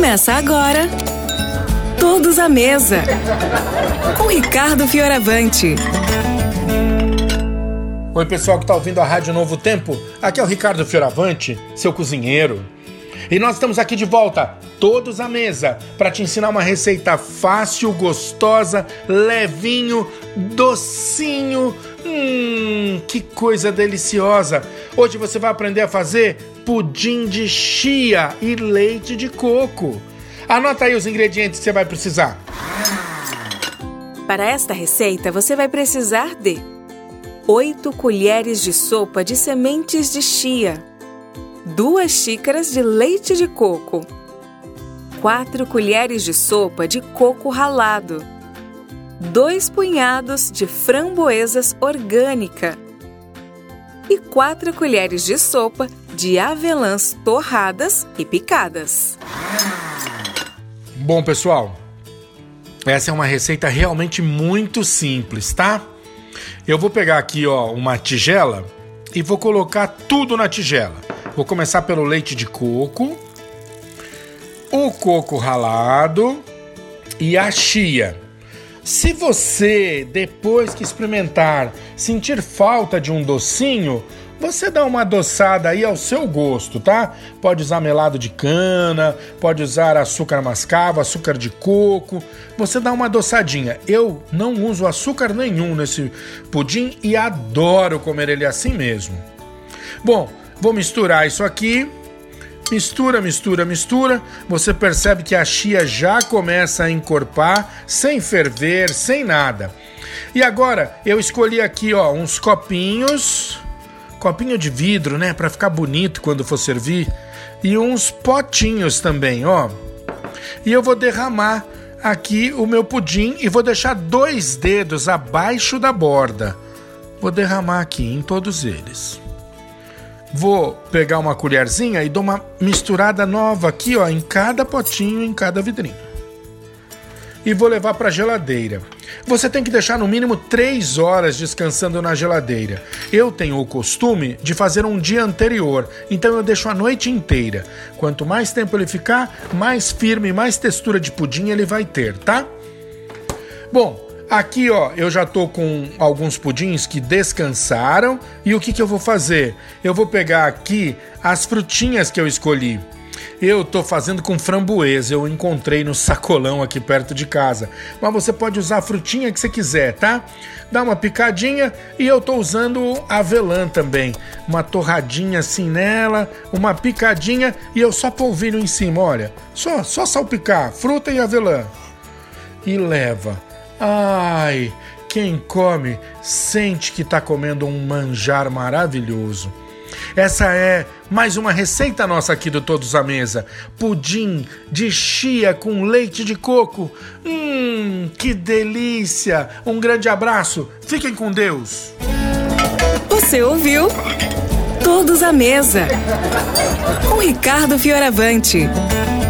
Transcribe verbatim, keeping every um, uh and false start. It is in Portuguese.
Começa agora, Todos à Mesa, com Ricardo Fioravante. Oi, pessoal que está ouvindo a Rádio Novo Tempo, aqui é o Ricardo Fioravante, seu cozinheiro. E nós estamos aqui de volta, todos à mesa, para te ensinar uma receita fácil, gostosa, levinho, docinho. Hum, que coisa deliciosa! Hoje você vai aprender a fazer pudim de chia e leite de coco. Anota aí os ingredientes que você vai precisar. Para esta receita, você vai precisar de oito colheres de sopa de sementes de chia, duas xícaras de leite de coco, quatro colheres de sopa de coco ralado, dois punhados de framboesas orgânica e quatro colheres de sopa de avelãs torradas e picadas. Bom, pessoal, essa é uma receita realmente muito simples, tá? Eu vou pegar aqui, ó, uma tigela e vou colocar tudo na tigela. Vou começar pelo leite de coco, o coco ralado e a chia. Se você, depois que experimentar, sentir falta de um docinho, você dá uma adoçada aí ao seu gosto, tá? Pode usar melado de cana, pode usar açúcar mascavo, açúcar de coco. Você dá uma adoçadinha. Eu não uso açúcar nenhum nesse pudim e adoro comer ele assim mesmo. Bom, vou misturar isso aqui. Mistura, mistura, mistura. Você percebe que a chia já começa a encorpar, sem ferver, sem nada. E agora eu escolhi aqui, ó, uns copinhos... Copinho de vidro, né? Pra ficar bonito quando for servir. E uns potinhos também, ó. E eu vou derramar aqui o meu pudim e vou deixar dois dedos abaixo da borda. Vou derramar aqui em todos eles. Vou pegar uma colherzinha e dou uma misturada nova aqui, ó, em cada potinho, em cada vidrinho. E vou levar para a geladeira. Você tem que deixar no mínimo três horas descansando na geladeira. Eu tenho o costume de fazer um dia anterior, então eu deixo a noite inteira. Quanto mais tempo ele ficar, mais firme, mais textura de pudim ele vai ter, tá? Bom, aqui, ó, eu já tô com alguns pudins que descansaram. E o que que eu vou fazer? Eu vou pegar aqui as frutinhas que eu escolhi. Eu tô fazendo com framboesa, eu encontrei no sacolão aqui perto de casa. Mas você pode usar a frutinha que você quiser, tá? Dá uma picadinha e eu tô usando avelã também. Uma torradinha assim nela, uma picadinha e eu só polvilho em cima, olha. Só, só salpicar, fruta e avelã. E leva. Ai, quem come sente que tá comendo um manjar maravilhoso. Essa é mais uma receita nossa aqui do Todos à Mesa. Pudim de chia com leite de coco. Hum, que delícia! Um grande abraço. Fiquem com Deus. Você ouviu? Todos à Mesa, com Ricardo Fioravante.